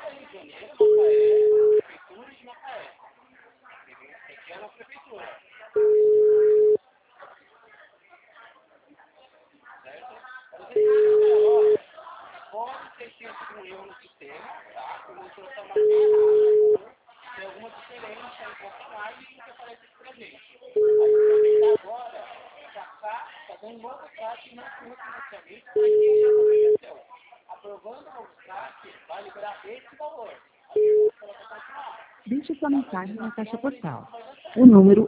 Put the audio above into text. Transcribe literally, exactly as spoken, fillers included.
Deixe sua mensagem na caixa postal. O número